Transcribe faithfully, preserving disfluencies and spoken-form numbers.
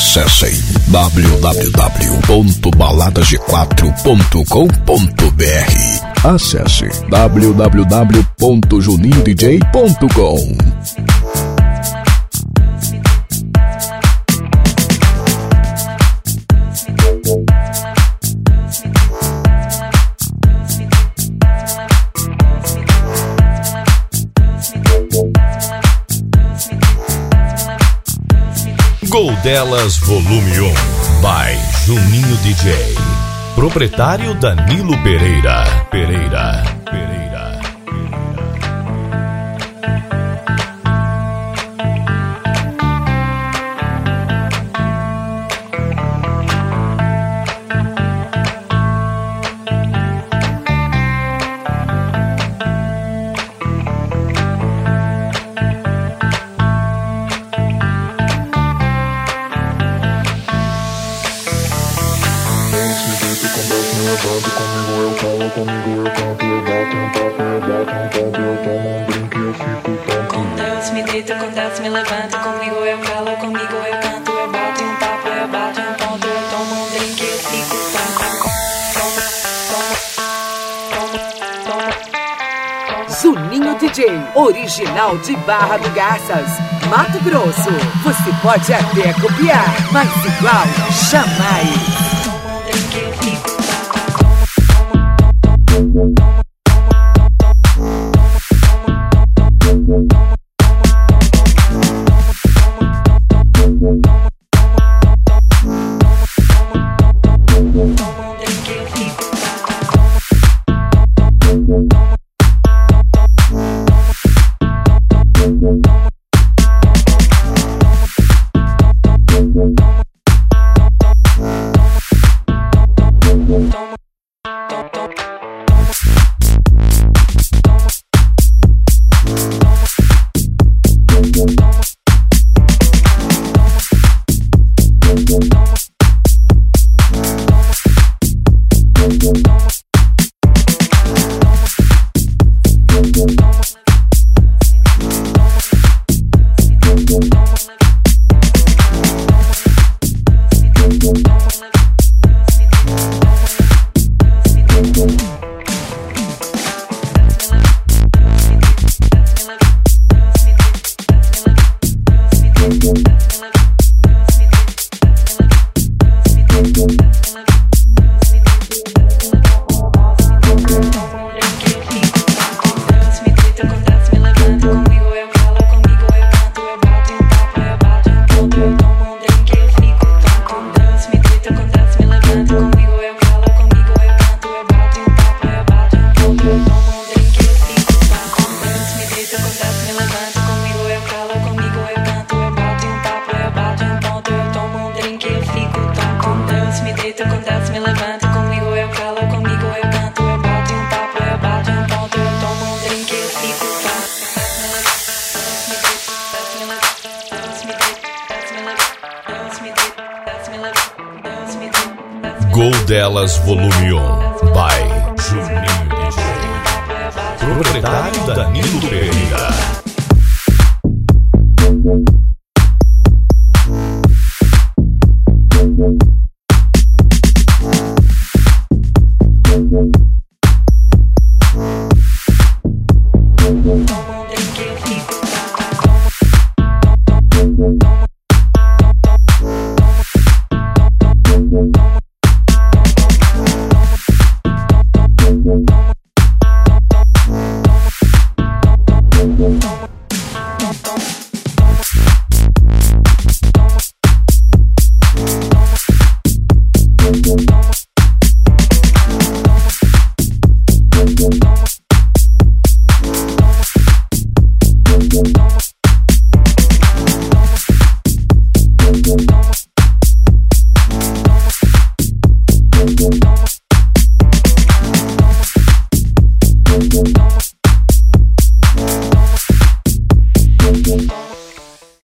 Acessem w w w ponto balada g quatro ponto com ponto b r. Acesse w w w ponto juninho d j ponto com. Gol Delas Volume um by Juninho D J. Proprietário Danilo Pereira. Pereira. Pereira. Juninho D J, original de Barra do Garças, Mato Grosso. Você pode até copiar, mas igual, jamais. Gol Delas Volume um by Juninho D J. Proprietário Danilo Pereira.